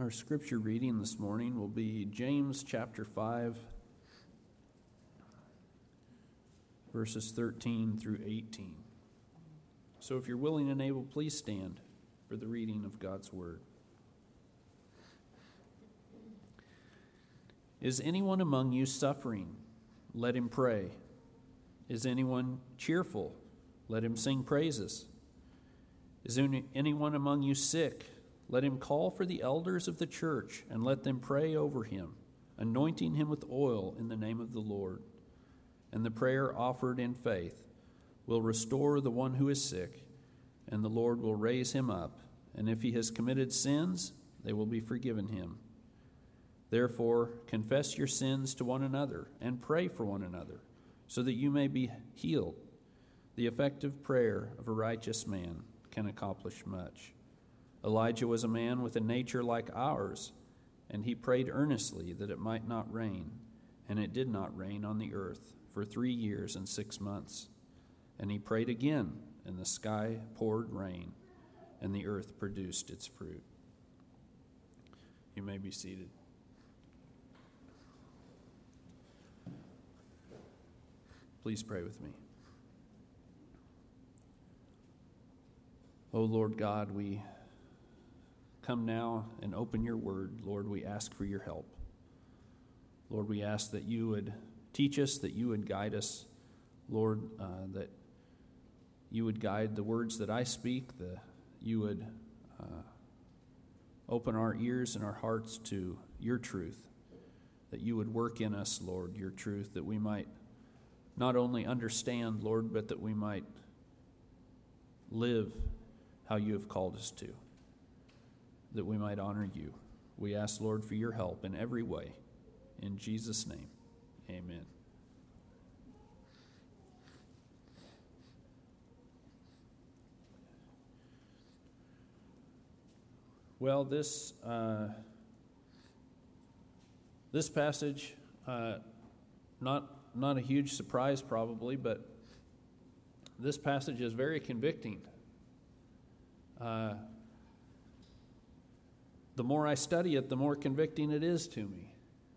Our scripture reading this morning will be James chapter 5, verses 13 through 18. So if you're willing and able, please stand for the reading of God's word. Is anyone among you suffering? Let him pray. Is anyone cheerful? Let him sing praises. Is anyone among you sick? Let him call for the elders of the church and let them pray over him, anointing him with oil in the name of the Lord. And the prayer offered in faith will restore the one who is sick, and the Lord will raise him up. And if he has committed sins, they will be forgiven him. Therefore, confess your sins to one another and pray for one another, so that you may be healed. The effective prayer of a righteous man can accomplish much. Elijah was a man with a nature like ours, and he prayed earnestly that it might not rain, and it did not rain on the earth for 3 years and 6 months. And he prayed again, and the sky poured rain, and the earth produced its fruit. You may be seated. Please pray with me. O Lord God, we come now and open your word. Lord, we ask for your help. Lord, we ask that you would teach us, that you would guide us. Lord, that you would guide the words that I speak, that you would open our ears and our hearts to your truth, that you would work in us, Lord, your truth, that we might not only understand, Lord, but that we might live how you have called us to, that we might honor you. We ask, Lord, for your help in every way. In Jesus' name, amen. Well, this passage, not a huge surprise probably, but this passage is very convicting. The more I study it, the more convicting it is to me.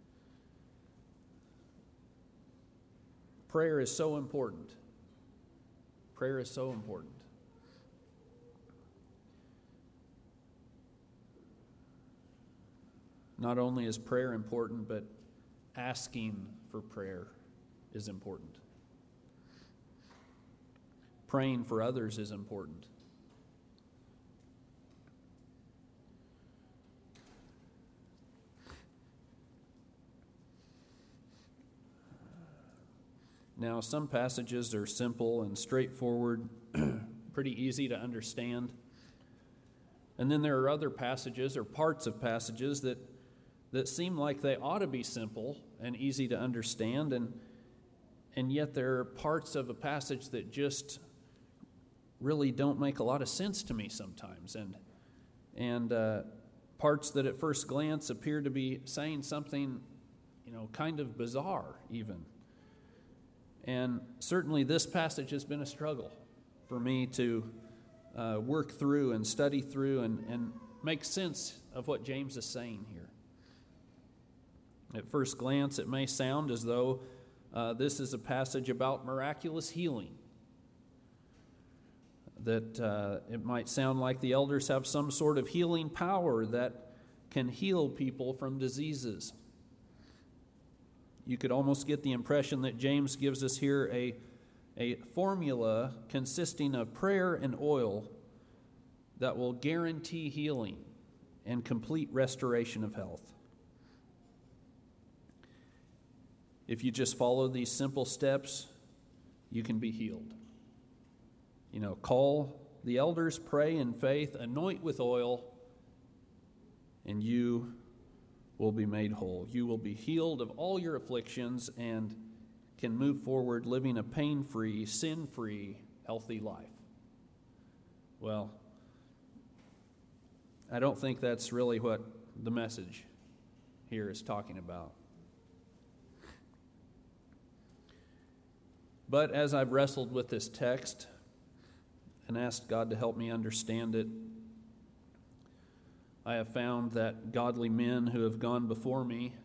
Prayer is so important. Prayer is so important. Not only is prayer important, but asking for prayer is important. Praying for others is important. Now, some passages are simple and straightforward, pretty easy to understand. And then there are other passages or parts of passages that seem like they ought to be simple and easy to understand, and yet there are parts of a passage that just really don't make a lot of sense to me sometimes, and parts that at first glance appear to be saying something, kind of bizarre even. And certainly this passage has been a struggle for me to work through and study through and make sense of what James is saying here. At first glance, it may sound as though this is a passage about miraculous healing. That it might sound like the elders have some sort of healing power that can heal people from diseases. You could almost get the impression that James gives us here a formula consisting of prayer and oil that will guarantee healing and complete restoration of health. If you just follow these simple steps, you can be healed. Call the elders, pray in faith, anoint with oil, and you will be made whole. You will be healed of all your afflictions and can move forward living a pain-free, sin-free, healthy life. Well, I don't think that's really what the message here is talking about. But as I've wrestled with this text and asked God to help me understand it, I have found that godly men who have gone before me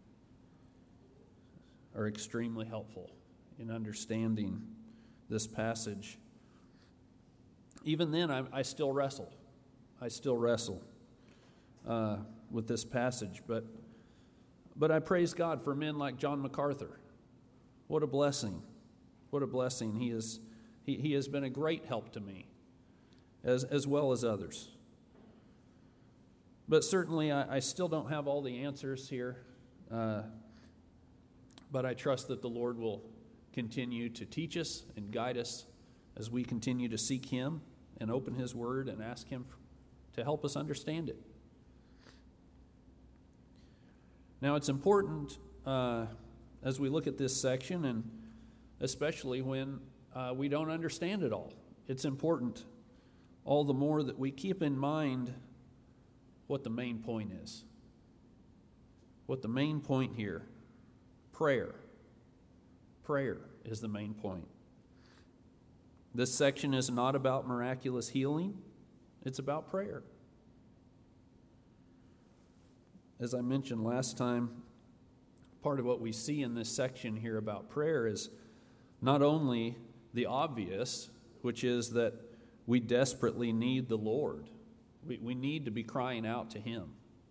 are extremely helpful in understanding this passage. Even then, I still wrestle. I still wrestle with this passage. But I praise God for men like John MacArthur. What a blessing. What a blessing. He has been a great help to me, as well as others. But certainly, I still don't have all the answers here. But I trust that the Lord will continue to teach us and guide us as we continue to seek Him and open His Word and ask Him to help us understand it. Now, it's important as we look at this section, and especially when we don't understand it all, it's important all the more that we keep in mind what the main point is. What the main point here, prayer. Prayer is the main point. This section is not about miraculous healing. It's about prayer. As I mentioned last time, part of what we see in this section here about prayer is not only the obvious, which is that we desperately need the Lord. We need to be crying out to Him.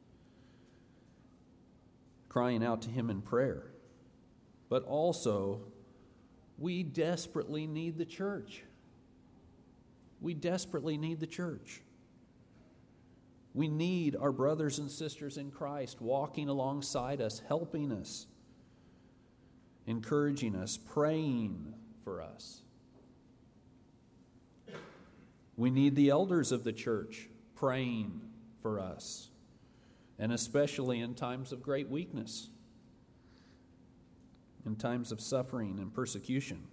Crying out to Him in prayer. But also, we desperately need the church. We desperately need the church. We need our brothers and sisters in Christ walking alongside us, helping us, encouraging us, praying for us. We need the elders of the church praying for us, and especially in times of great weakness, in times of suffering and persecution.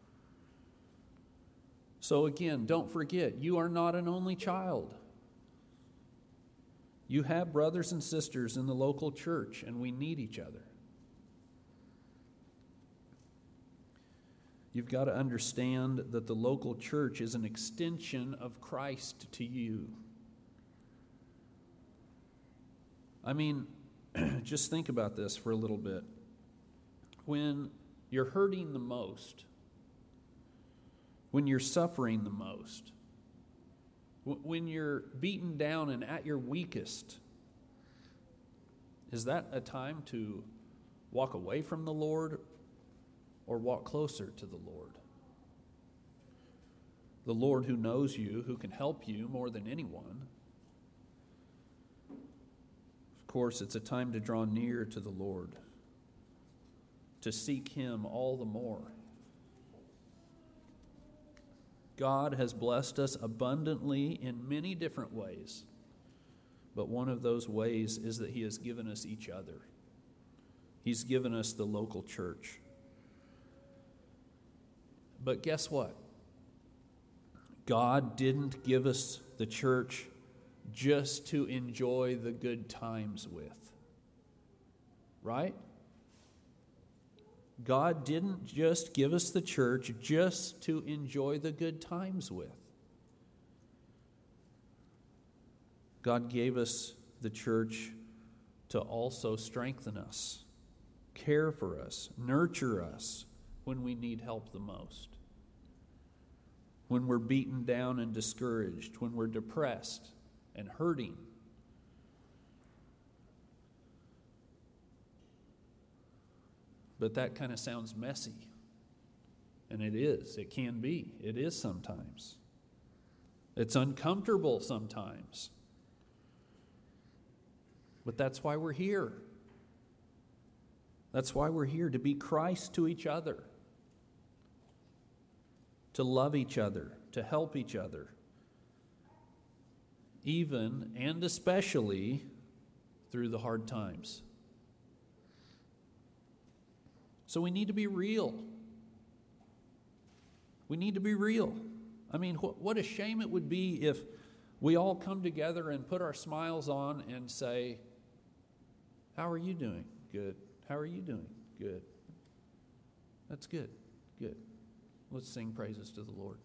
So again, don't forget, you are not an only child. You have brothers and sisters in the local church, and we need each other. You've got to understand that the local church is an extension of Christ to you. I mean, just think about this for a little bit. When you're hurting the most, when you're suffering the most, when you're beaten down and at your weakest, is that a time to walk away from the Lord or walk closer to the Lord? The Lord who knows you, who can help you more than anyone. Of course, it's a time to draw near to the Lord, to seek Him all the more. God has blessed us abundantly in many different ways, but one of those ways is that He has given us each other. He's given us the local church. But guess what? God didn't give us the church just to enjoy the good times with. Right? God didn't just give us the church just to enjoy the good times with. God gave us the church to also strengthen us, care for us, nurture us when we need help the most. When we're beaten down and discouraged, when we're depressed and hurting. But that kind of sounds messy. And it is. It can be. It is sometimes. It's uncomfortable sometimes. But that's why we're here. That's why we're here, to be Christ to each other. To love each other, to help each other. Even and especially through the hard times. So we need to be real. We need to be real. I mean, what a shame it would be if we all come together and put our smiles on and say, "How are you doing?" "Good." "How are you doing?" "Good." That's good. Good. Let's sing praises to the Lord.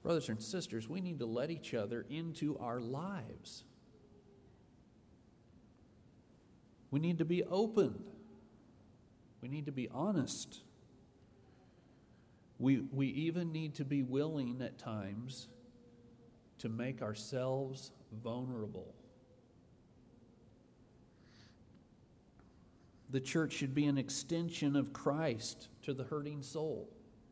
Brothers and sisters, we need to let each other into our lives. We need to be open. We need to be honest. We even need to be willing at times to make ourselves vulnerable. The church should be an extension of Christ to the hurting soul.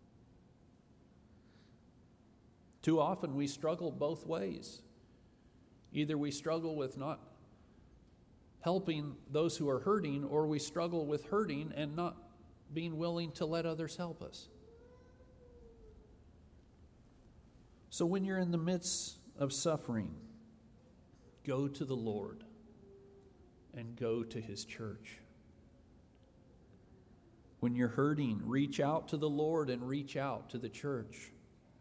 Too often we struggle both ways. Either we struggle with not helping those who are hurting, or we struggle with hurting and not being willing to let others help us. So when you're in the midst of suffering, go to the Lord and go to His church. When you're hurting, reach out to the Lord and reach out to the church.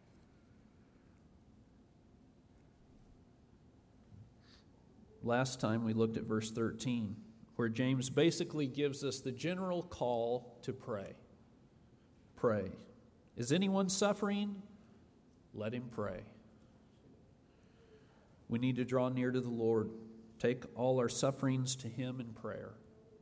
Last time we looked at verse 13, where James basically gives us the general call to pray. Pray. Is anyone suffering? Let him pray. We need to draw near to the Lord, take all our sufferings to Him in prayer.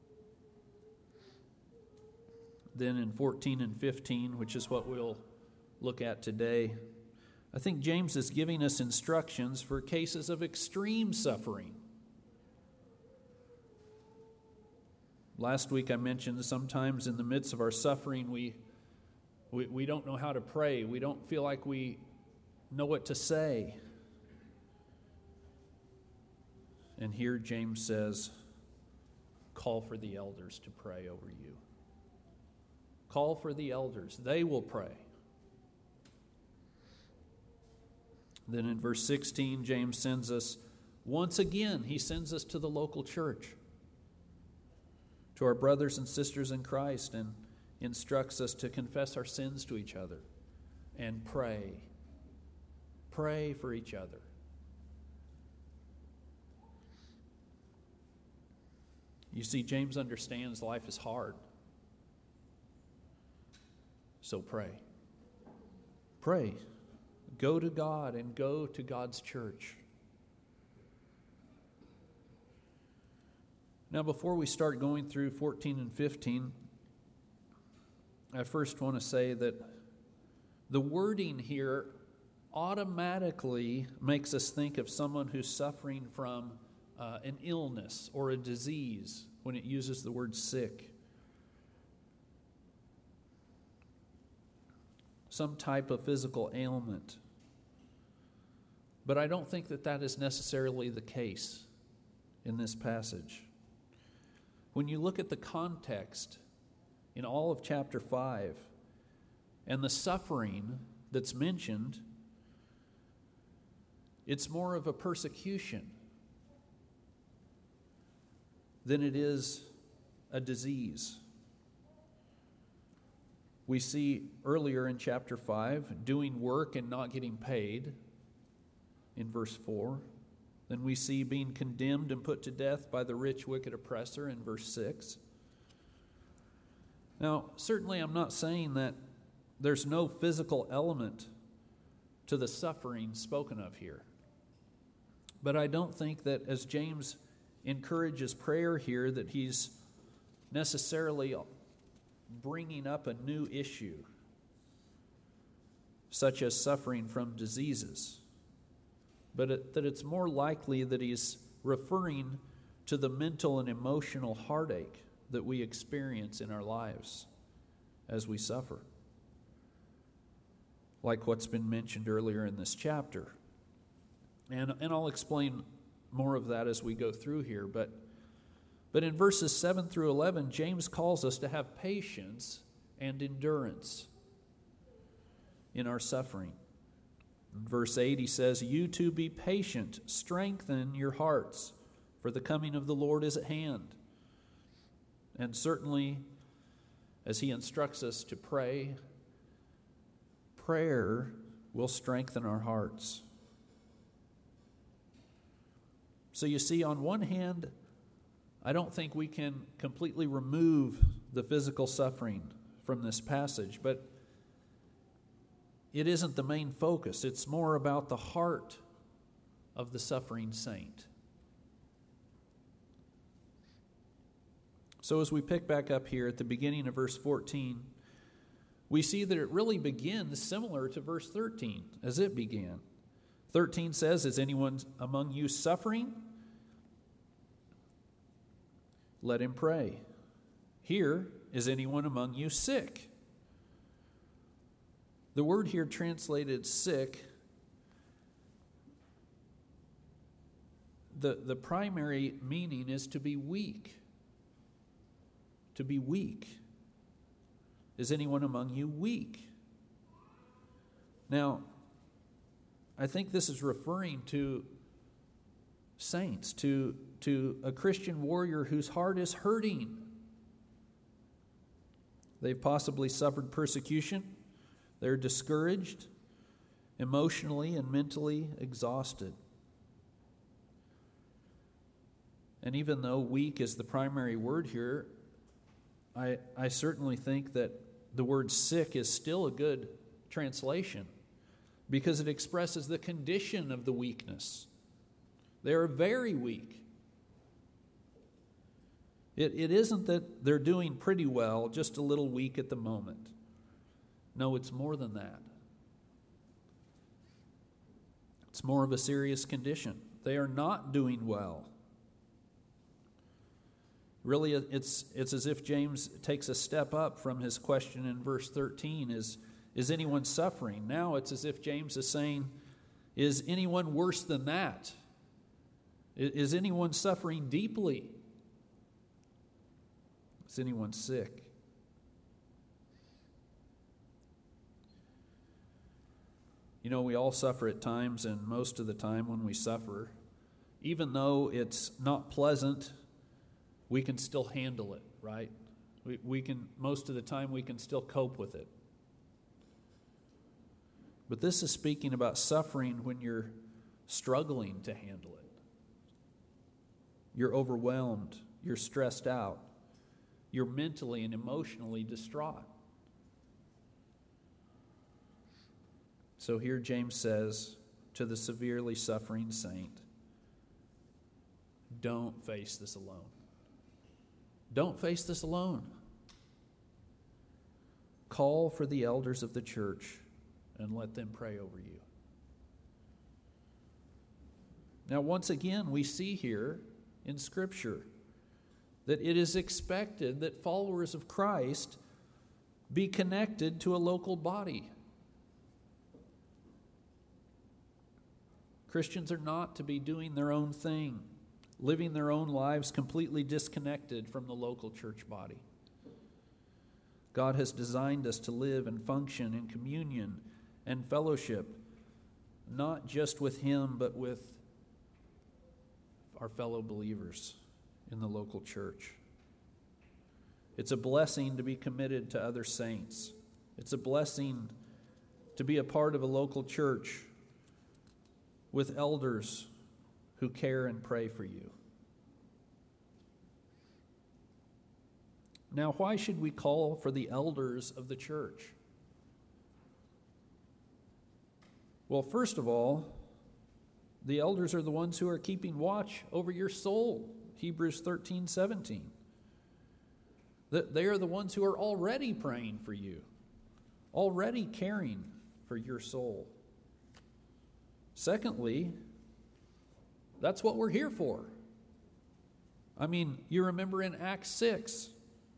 Then in 14 and 15, which is what we'll look at today, I think James is giving us instructions for cases of extreme suffering. Last week I mentioned sometimes in the midst of our suffering we don't know how to pray. We don't feel like we know what to say. And here James says, call for the elders to pray over you. Call for the elders. They will pray. Then in verse 16, James sends us, once again, he sends us to the local church, to our brothers and sisters in Christ, and instructs us to confess our sins to each other and pray. Pray for each other. You see, James understands life is hard. So pray. Pray. Go to God and go to God's church. Now, before we start going through 14 and 15, I first want to say that the wording here automatically makes us think of someone who's suffering from an illness or a disease when it uses the word sick. Some type of physical ailment. But I don't think that that is necessarily the case in this passage. When you look at the context in all of chapter 5 and the suffering that's mentioned, it's more of a persecution than it is a disease. We see earlier in chapter 5 doing work and not getting paid in verse 4. Then we see being condemned and put to death by the rich, wicked oppressor in verse 6. Now, certainly I'm not saying that there's no physical element to the suffering spoken of here. But I don't think that as James encourages prayer here that he's necessarily bringing up a new issue, such as suffering from diseases. But that it's more likely that he's referring to the mental and emotional heartache that we experience in our lives as we suffer, like what's been mentioned earlier in this chapter. And I'll explain more of that as we go through here. But in verses 7 through 11, James calls us to have patience and endurance in our suffering. In verse 8, he says, "You too be patient, strengthen your hearts, for the coming of the Lord is at hand." And certainly, as he instructs us to pray, prayer will strengthen our hearts. So you see, on one hand, I don't think we can completely remove the physical suffering from this passage, but it isn't the main focus. It's more about the heart of the suffering saint. So as we pick back up here at the beginning of verse 14, we see that it really begins similar to verse 13 as it began. 13 says, "Is anyone among you suffering? Let him pray." Here, "Is anyone among you sick?" The word here translated sick, the primary meaning is to be weak. To be weak. Is anyone among you weak? Now, I think this is referring to saints, to a Christian warrior whose heart is hurting. They've possibly suffered persecution. They're discouraged, emotionally and mentally exhausted. And even though weak is the primary word here, I certainly think that the word sick is still a good translation because it expresses the condition of the weakness. They are very weak. It isn't that they're doing pretty well, just a little weak at the moment. No, it's more than that. It's more of a serious condition. They are not doing well. Really, it's as if James takes a step up from his question in verse 13, is anyone suffering? Now it's as if James is saying, is anyone worse than that? Is anyone suffering deeply? Is anyone sick? You know, we all suffer at times, and most of the time when we suffer, even though it's not pleasant, we can still handle it, right? We can, most of the time, we can still cope with it. But this is speaking about suffering when you're struggling to handle it. You're overwhelmed. You're stressed out. You're mentally and emotionally distraught. So here James says to the severely suffering saint, don't face this alone. Don't face this alone. Call for the elders of the church and let them pray over you. Now, once again, we see here in Scripture that it is expected that followers of Christ be connected to a local body. Christians are not to be doing their own thing, living their own lives completely disconnected from the local church body. God has designed us to live and function in communion and fellowship, not just with Him, but with our fellow believers in the local church. It's a blessing to be committed to other saints. It's a blessing to be a part of a local church with elders who care and pray for you. Now, why should we call for the elders of the church? Well, first of all, the elders are the ones who are keeping watch over your soul. Hebrews 13:17. That they are the ones who are already praying for you, already caring for your soul. Secondly, that's what we're here for. I mean, you remember in Acts 6,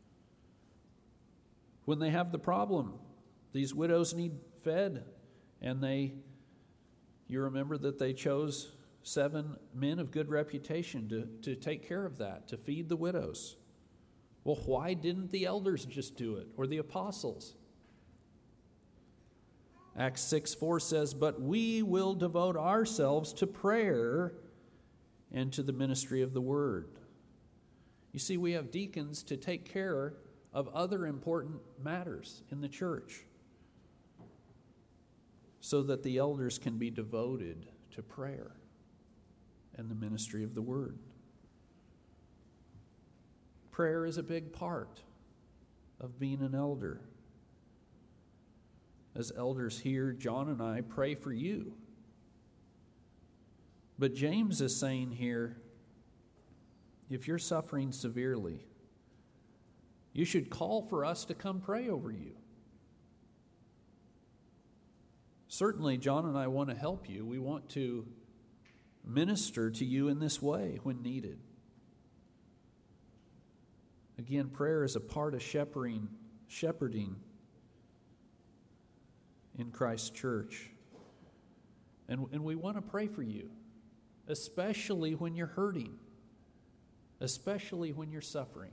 when they have the problem, these widows need fed, and you remember that they chose 7 men of good reputation to take care of that, to feed the widows. Well, why didn't the elders just do it, or the apostles? Acts 6:4 says, "But we will devote ourselves to prayer and to the ministry of the word." You see, we have deacons to take care of other important matters in the church so that the elders can be devoted to prayer and the ministry of the word. Prayer is a big part of being an elder. as elders here, John and I pray for you. But James is saying here, if you're suffering severely, you should call for us to come pray over you. Certainly, John and I want to help you. We want to minister to you in this way when needed. Again, prayer is a part of shepherding in Christ's church. And we want to pray for you, especially when you're hurting, especially when you're suffering.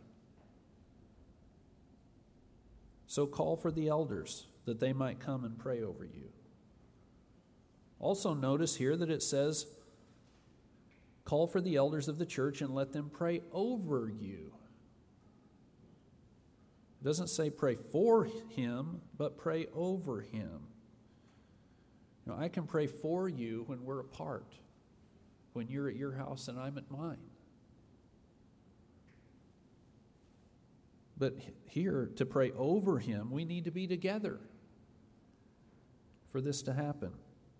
So call for the elders that they might come and pray over you. Also notice here that it says, call for the elders of the church and let them pray over you. It doesn't say pray for him, but pray over him. You know, I can pray for you when we're apart, when you're at your house and I'm at mine. But here, to pray over him, we need to be together for this to happen.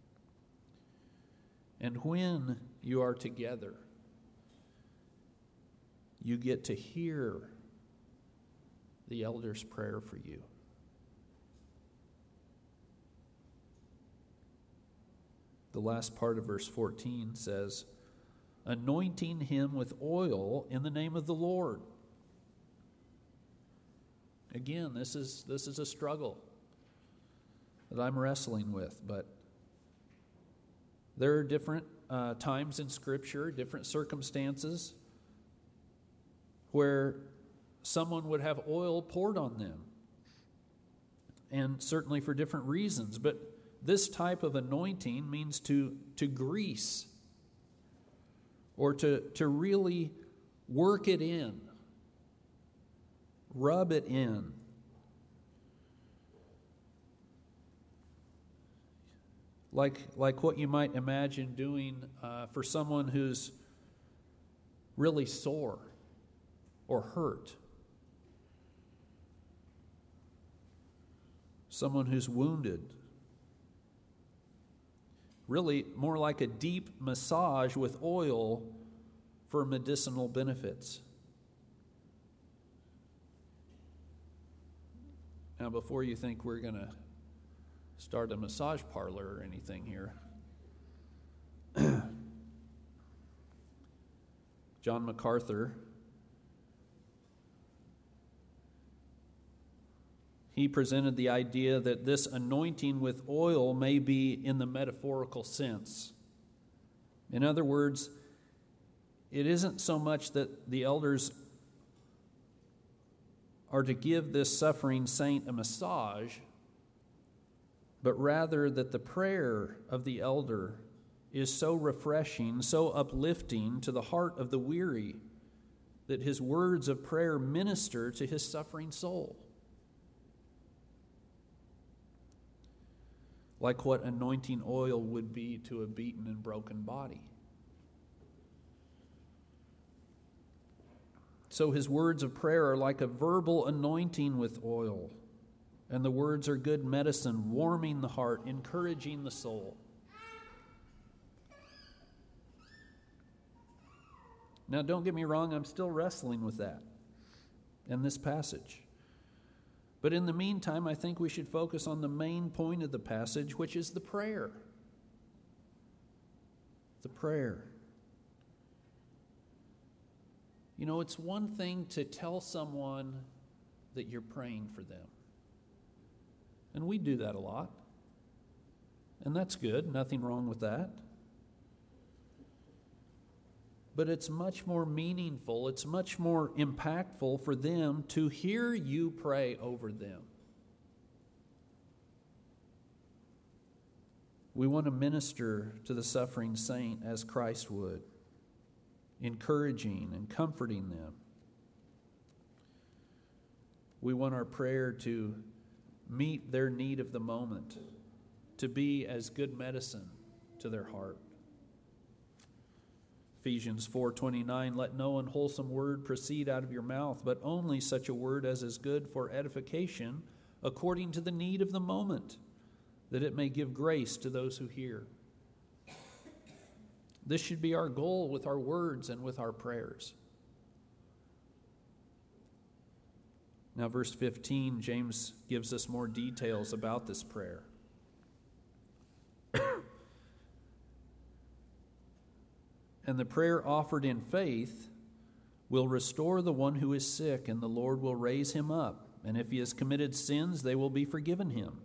And when you are together, you get to hear the elder's prayer for you. The last part of verse 14 says, anointing him with oil in the name of the Lord. Again, this is a struggle that I'm wrestling with, but there are different times in Scripture, different circumstances where someone would have oil poured on them, and certainly for different reasons. But this type of anointing means to grease or to really work it in, rub it in. Like what you might imagine doing for someone who's really sore or hurt. Someone who's wounded. Really more like a deep massage with oil for medicinal benefits. Now, before you think we're going to start a massage parlor or anything here, John MacArthur, he presented the idea that this anointing with oil may be in the metaphorical sense. In other words, it isn't so much that the elders are to give this suffering saint a massage, but rather that the prayer of the elder is so refreshing, so uplifting to the heart of the weary, that his words of prayer minister to his suffering soul. Like what anointing oil would be to a beaten and broken body. So his words of prayer are like a verbal anointing with oil, and the words are good medicine, warming the heart, encouraging the soul. Now, don't get me wrong, I'm still wrestling with that in this passage. But in the meantime, I think we should focus on the main point of the passage, which is the prayer. The prayer. You know, it's one thing to tell someone that you're praying for them. And we do that a lot. And that's good, nothing wrong with that. But it's much more meaningful, it's much more impactful for them to hear you pray over them. We want to minister to the suffering saint as Christ would, encouraging and comforting them. We want our prayer to meet their need of the moment, to be as good medicine to their heart. Ephesians 4:29, let no unwholesome word proceed out of your mouth, but only such a word as is good for edification according to the need of the moment, that it may give grace to those who hear. This should be our goal with our words and with our prayers. Now, verse 15, James gives us more details about this prayer. And the prayer offered in faith will restore the one who is sick, and the Lord will raise him up. And if he has committed sins, they will be forgiven him.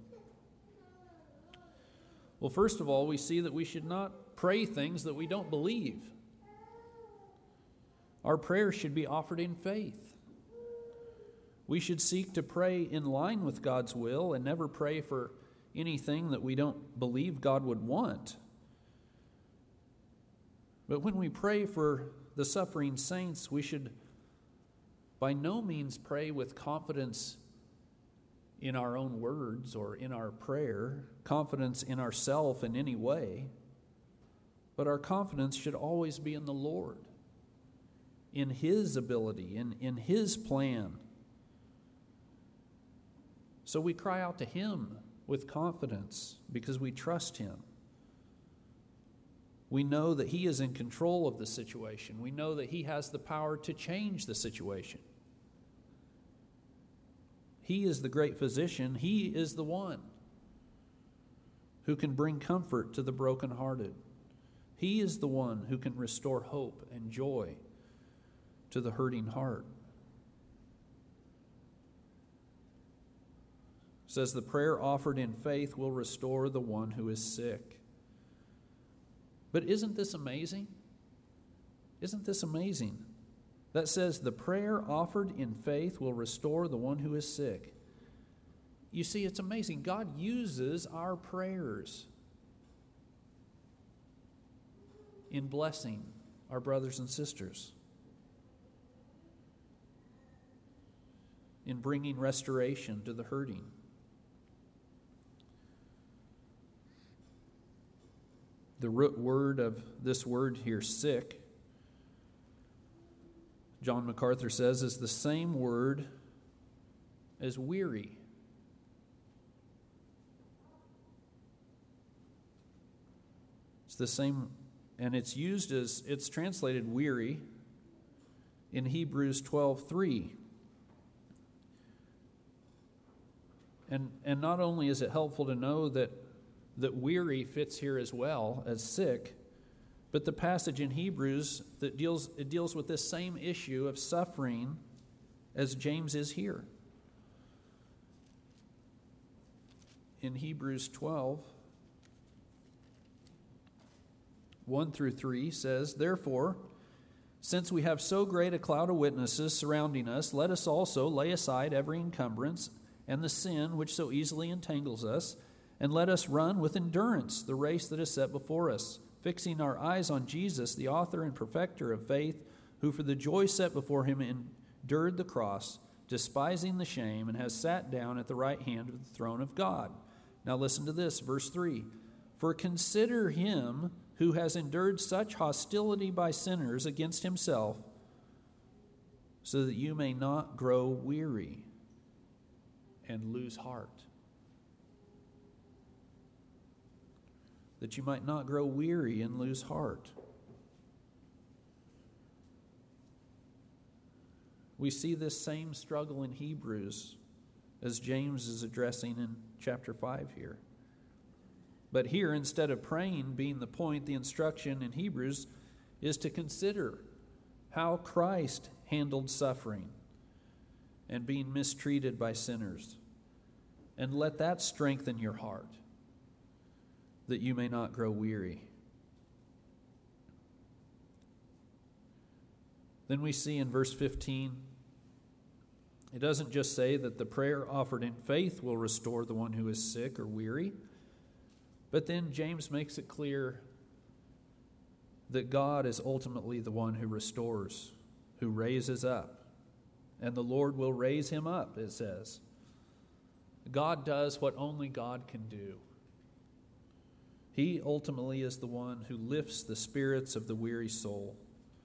Well, first of all, we see that we should not pray things that we don't believe. Our prayers should be offered in faith. We should seek to pray in line with God's will and never pray for anything that we don't believe God would want. But when we pray for the suffering saints, we should by no means pray with confidence in our own words or in our prayer, confidence in ourselves in any way, but our confidence should always be in the Lord, in His ability, in His plan. So we cry out to Him with confidence because we trust Him. We know that He is in control of the situation. We know that He has the power to change the situation. He is the great physician. He is the one who can bring comfort to the brokenhearted. He is the one who can restore hope and joy to the hurting heart. It says the prayer offered in faith will restore the one who is sick. But isn't this amazing? Isn't this amazing? That says the prayer offered in faith will restore the one who is sick. You see, it's amazing. God uses our prayers in blessing our brothers and sisters, in bringing restoration to the hurting. The root word of this word here, sick, John MacArthur says, is the same word as weary. It's the same, and it's used as, it's translated weary in Hebrews 12:3. And not only is it helpful to know that weary fits here as well as sick, but the passage in Hebrews that deals with this same issue of suffering as James is here. In Hebrews 12, 1-3 says, "Therefore, since we have so great a cloud of witnesses surrounding us, let us also lay aside every encumbrance and the sin which so easily entangles us, and let us run with endurance the race that is set before us, fixing our eyes on Jesus, the author and perfecter of faith, who for the joy set before him endured the cross, despising the shame, and has sat down at the right hand of the throne of God." Now listen to this, verse 3. "For consider him who has endured such hostility by sinners against himself, so that you may not grow weary and lose heart." That you might not grow weary and lose heart. We see this same struggle in Hebrews as James is addressing in chapter 5 here. But here, instead of praying being the point, the instruction in Hebrews is to consider how Christ handled suffering and being mistreated by sinners. And let that strengthen your heart, that you may not grow weary. Then we see in verse 15, it doesn't just say that the prayer offered in faith will restore the one who is sick or weary, but then James makes it clear that God is ultimately the one who restores, who raises up. And the Lord will raise him up, it says. God does what only God can do. He ultimately is the one who lifts the spirits of the weary soul.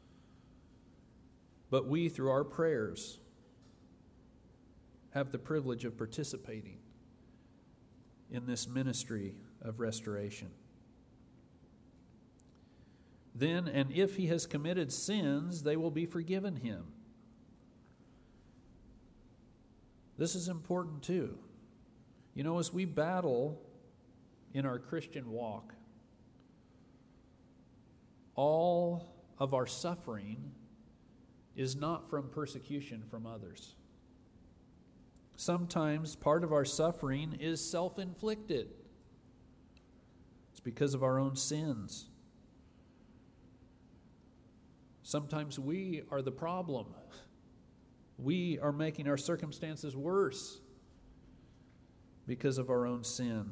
But we, through our prayers, have the privilege of participating in this ministry of restoration. Then, and if he has committed sins, they will be forgiven him. This is important too. You know, as we battle in our Christian walk, all of our suffering is not from persecution from others. Sometimes part of our suffering is self-inflicted. It's because of our own sins. Sometimes we are the problem. We are making our circumstances worse because of our own sin.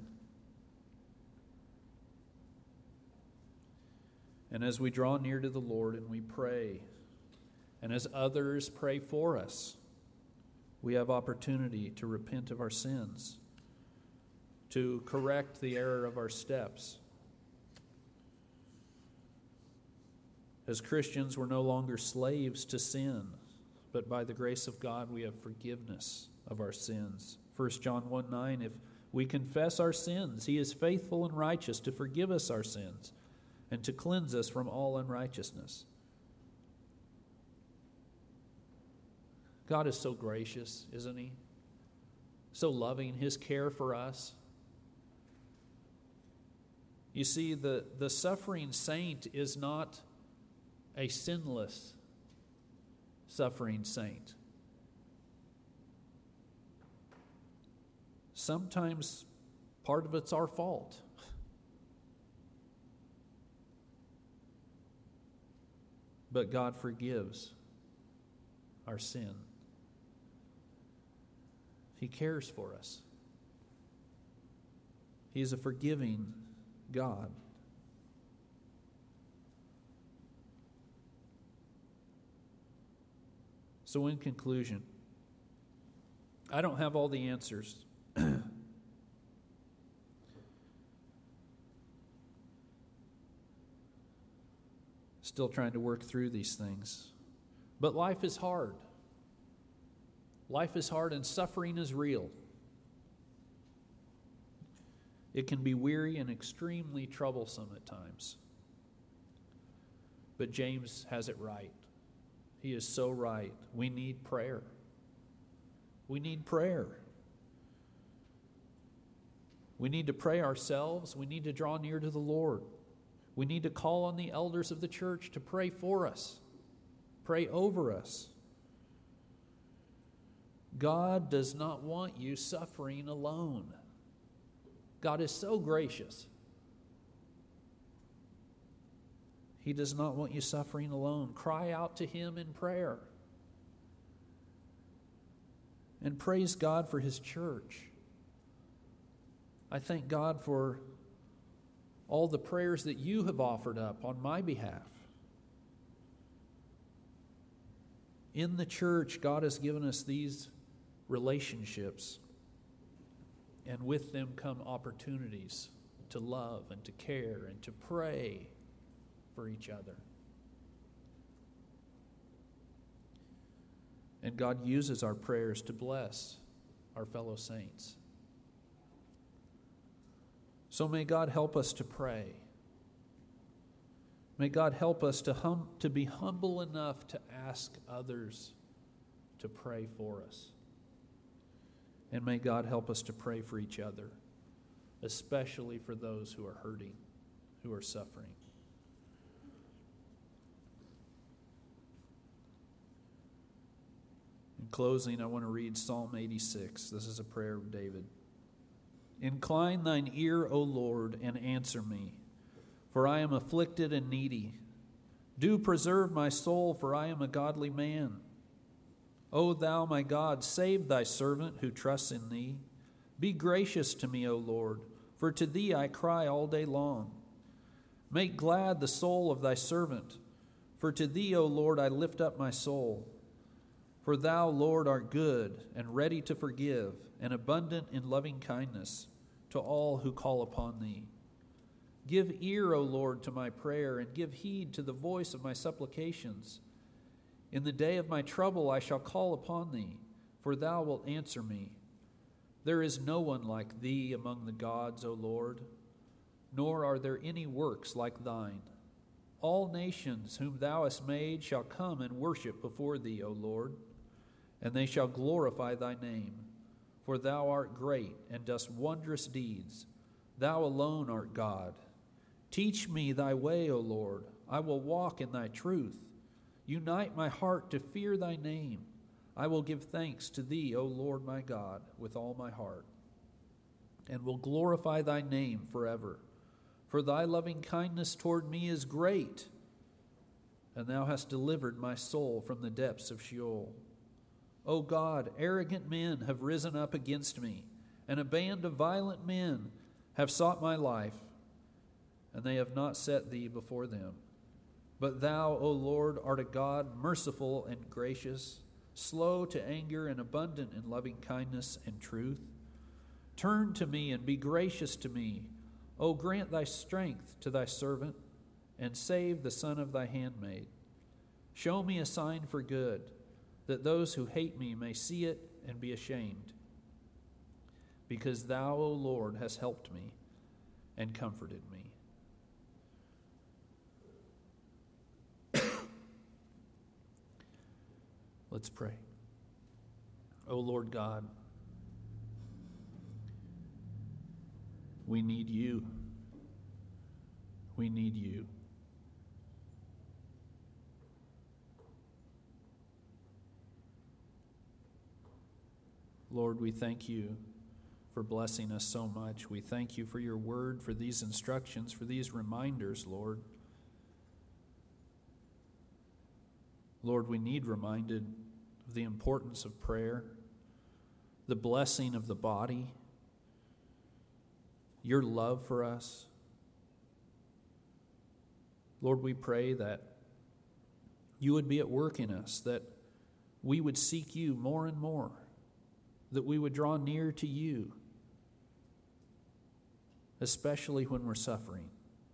And as we draw near to the Lord and we pray, and as others pray for us, we have opportunity to repent of our sins, to correct the error of our steps. As Christians, we're no longer slaves to sin, but by the grace of God, we have forgiveness of our sins. 1 John 1:9, if we confess our sins, he is faithful and righteous to forgive us our sins and to cleanse us from all unrighteousness. God is so gracious, isn't he? So loving, his care for us. You see, the suffering saint is not a sinless suffering saint. Sometimes part of it's our fault. But God forgives our sin. He cares for us. He is a forgiving God. So in conclusion, I don't have all the answers. Still trying to work through these things. But life is hard. Life is hard and suffering is real. It can be weary and extremely troublesome at times. But James has it right. He is so right. We need prayer. We need prayer. We need to pray ourselves. We need to draw near to the Lord. We need to call on the elders of the church to pray for us, pray over us. God does not want you suffering alone. God is so gracious. He does not want you suffering alone. Cry out to him in prayer. And praise God for his church. I thank God for all the prayers that you have offered up on my behalf. In the church, God has given us these relationships, and with them come opportunities to love and to care and to pray for each other. And God uses our prayers to bless our fellow saints. So may God help us to pray. May God help us to be humble enough to ask others to pray for us. And may God help us to pray for each other, especially for those who are hurting, who are suffering. In closing, I want to read Psalm 86. This is a prayer of David. Incline thine ear, O Lord, and answer me, for I am afflicted and needy. Do preserve my soul, for I am a godly man. O thou, my God, save thy servant who trusts in thee. Be gracious to me, O Lord, for to thee I cry all day long. Make glad the soul of thy servant, for to thee, O Lord, I lift up my soul. For thou, Lord, art good and ready to forgive, and abundant in loving kindness to all who call upon thee. Give ear, O Lord, to my prayer, and give heed to the voice of my supplications. In the day of my trouble I shall call upon thee, for thou wilt answer me. There is no one like thee among the gods, O Lord, nor are there any works like thine. All nations whom thou hast made shall come and worship before thee, O Lord, and they shall glorify thy name. For thou art great and dost wondrous deeds. Thou alone art God. Teach me thy way, O Lord. I will walk in thy truth. Unite my heart to fear thy name. I will give thanks to thee, O Lord my God, with all my heart, and will glorify thy name forever. For thy loving kindness toward me is great, and thou hast delivered my soul from the depths of Sheol. O God, arrogant men have risen up against me, and a band of violent men have sought my life, and they have not set thee before them. But thou, O Lord, art a God merciful and gracious, slow to anger and abundant in loving kindness and truth. Turn to me and be gracious to me. O grant thy strength to thy servant, and save the son of thy handmaid. Show me a sign for good, that those who hate me may see it and be ashamed. Because thou, O Lord, hast helped me and comforted me. Let's pray. O Lord God, we need you. We need you. Lord, we thank you for blessing us so much. We thank you for your word, for these instructions, for these reminders, Lord. Lord, we need reminded of the importance of prayer, the blessing of the body, your love for us. Lord, we pray that you would be at work in us, that we would seek you more and more, that we would draw near to you, especially when we're suffering.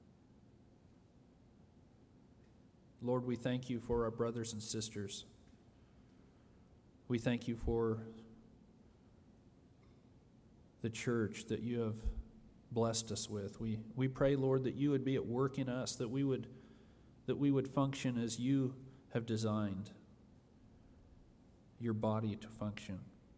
Lord, we thank you for our brothers and sisters. We thank you for the church that you have blessed us with. We pray, Lord, that you would be at work in us, that we would function as you have designed your body to function.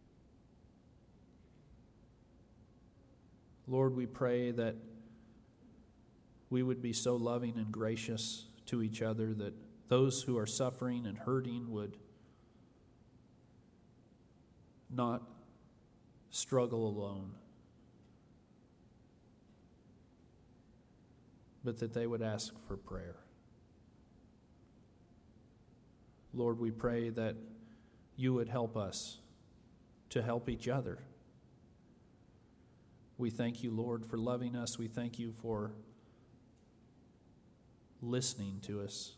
Lord, we pray that we would be so loving and gracious to each other that those who are suffering and hurting would not struggle alone, but that they would ask for prayer. Lord, we pray that you would help us to help each other. We thank you, Lord, for loving us. We thank you for listening to us.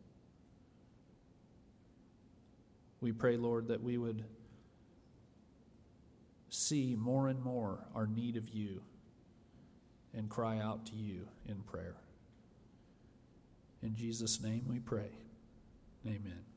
We pray, Lord, that we would see more and more our need of you and cry out to you in prayer. In Jesus' name we pray. Amen.